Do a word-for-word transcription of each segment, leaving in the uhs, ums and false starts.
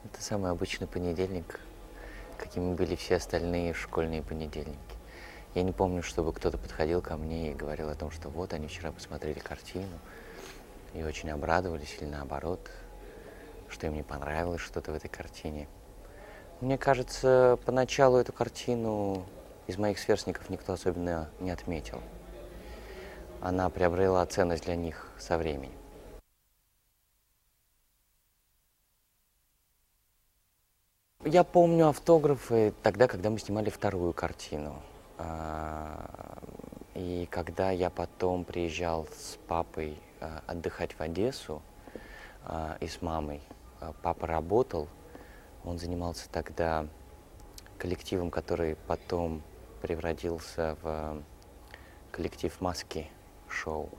Это самый обычный понедельник, какими были все остальные школьные понедельники. Я не помню, чтобы кто-то подходил ко мне и говорил о том, что вот они вчера посмотрели картину и очень обрадовались, или наоборот, что им не понравилось что-то в этой картине. Мне кажется, поначалу эту картину из моих сверстников никто особенно не отметил. Она приобрела ценность для них со временем. Я помню автографы тогда, когда мы снимали вторую картину. И когда я потом приезжал с папой отдыхать в Одессу и с мамой, папа работал, он занимался тогда коллективом, который потом превратился в коллектив «Маски» шоу,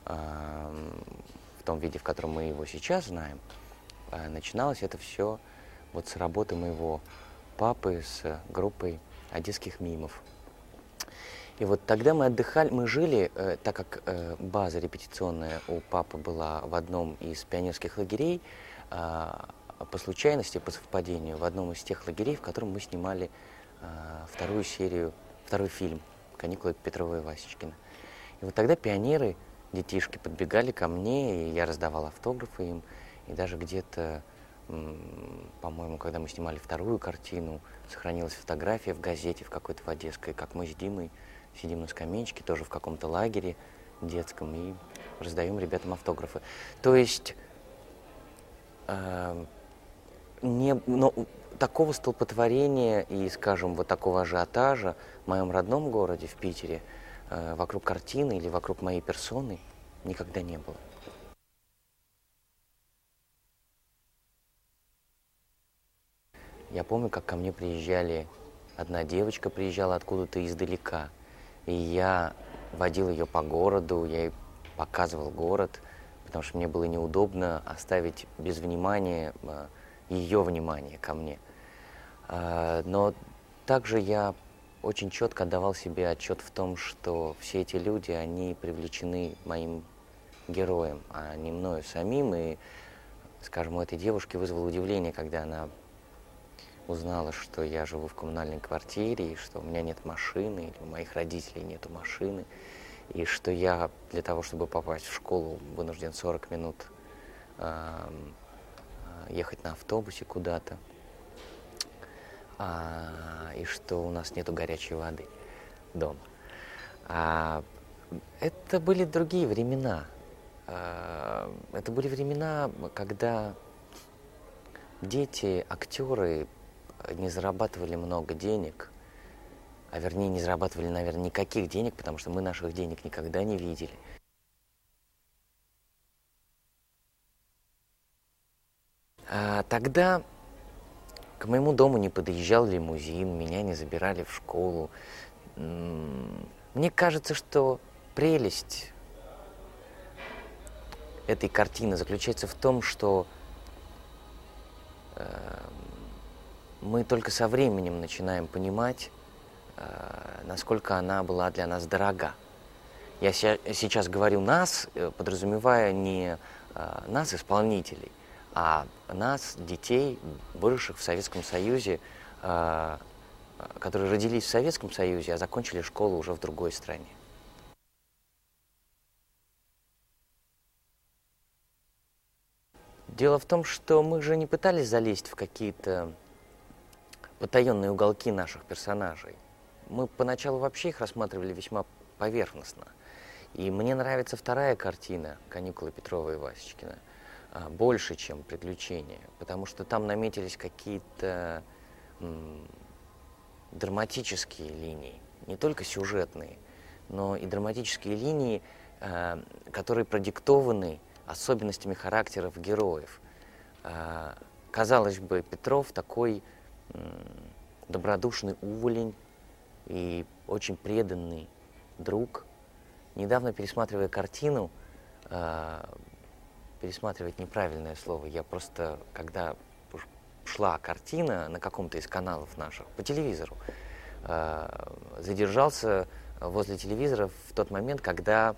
в том виде, в котором мы его сейчас знаем. Начиналось это все вот с работы моего папы с группой одесских мимов. И вот тогда мы отдыхали, мы жили, э, так как э, база репетиционная у папы была в одном из пионерских лагерей, э, по случайности, по совпадению, в одном из тех лагерей, в котором мы снимали э, вторую серию, второй фильм «Каникулы Петрова и Васечкина». И вот тогда пионеры, детишки, подбегали ко мне, и я раздавал автографы им, и даже где-то, по-моему, когда мы снимали вторую картину, сохранилась фотография в газете в какой-то в Одесской, как мы с Димой сидим на скамеечке, тоже в каком-то лагере детском, и раздаем ребятам автографы. То есть э, не, но такого столпотворения и, скажем, вот такого ажиотажа в моем родном городе, в Питере, э, вокруг картины или вокруг моей персоны никогда не было. Я помню, как ко мне приезжали, одна девочка приезжала откуда-то издалека, и я водил ее по городу, я ей показывал город, потому что мне было неудобно оставить без внимания ее внимание ко мне. Но также я очень четко отдавал себе отчет в том, что все эти люди, они привлечены моим героем, а не мною самим. И, скажем, у этой девушки вызвало удивление, когда она узнала, что я живу в коммунальной квартире, и что у меня нет машины, или у моих родителей нету машины, и что я для того, чтобы попасть в школу, вынужден сорок минут э, ехать на автобусе куда-то, а, и что у нас нету горячей воды дома. А, это были другие времена. А, это были времена, когда дети, актеры не зарабатывали много денег, а вернее не зарабатывали, наверное, никаких денег, потому что мы наших денег никогда не видели. А тогда к моему дому не подъезжал лимузин, меня не забирали в школу. Мне кажется, что прелесть этой картины заключается в том, что э, мы только со временем начинаем понимать, э, насколько она была для нас дорога. Я се- сейчас говорю «нас», подразумевая не э, нас, исполнителей, а нас, детей, выросших в Советском Союзе, э, которые родились в Советском Союзе, а закончили школу уже в другой стране. Дело в том, что мы же не пытались залезть в какие-то потаенные уголки наших персонажей. Мы поначалу вообще их рассматривали весьма поверхностно. И мне нравится вторая картина «Каникулы Петрова и Васечкина» больше, чем «Приключения», потому что там наметились какие-то м, драматические линии, не только сюжетные, но и драматические линии, э, которые продиктованы особенностями характеров героев. Э, казалось бы, Петров такой добродушный уволень и очень преданный друг. Недавно, пересматривая картину, э, пересматривать неправильное слово, я просто, когда шла картина на каком-то из каналов наших по телевизору, э, задержался возле телевизора в тот момент, когда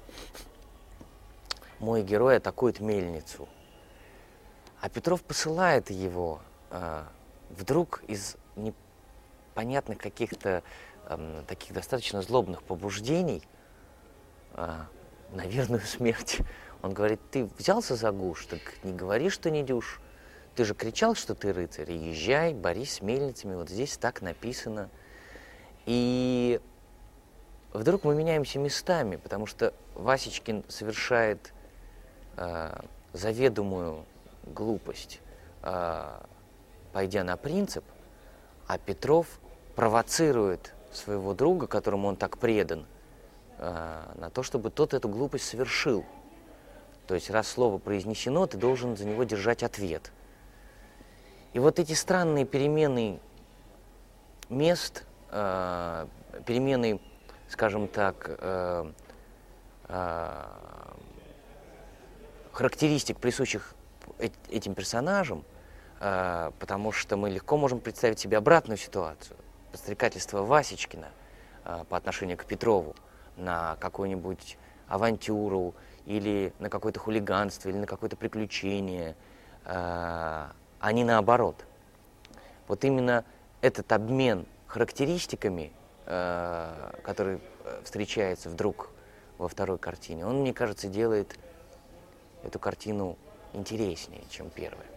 мой герой атакует мельницу. А Петров посылает его э, вдруг из непонятных каких-то э, таких достаточно злобных побуждений э, на верную смерть. Он говорит: ты взялся за гуш, так не говори, что не дюж. Ты же кричал, что ты рыцарь. Езжай, борись с мельницами, вот здесь так написано. И вдруг мы меняемся местами, потому что Васечкин совершает э, заведомую глупость, э, пойдя на принцип, а Петров провоцирует своего друга, которому он так предан, э, на то, чтобы тот эту глупость совершил. То есть, раз слово произнесено, ты должен за него держать ответ. И вот эти странные перемены мест, э, перемены, скажем так, э, э, характеристик, присущих этим персонажам, э, потому что мы легко можем представить себе обратную ситуацию. Подстрекательство Васечкина э, по отношению к Петрову на какую-нибудь авантюру, или на какое-то хулиганство, или на какое-то приключение, э, а не наоборот. Вот именно этот обмен характеристиками, э, который встречается вдруг во второй картине, он, мне кажется, делает эту картину интереснее, чем первая.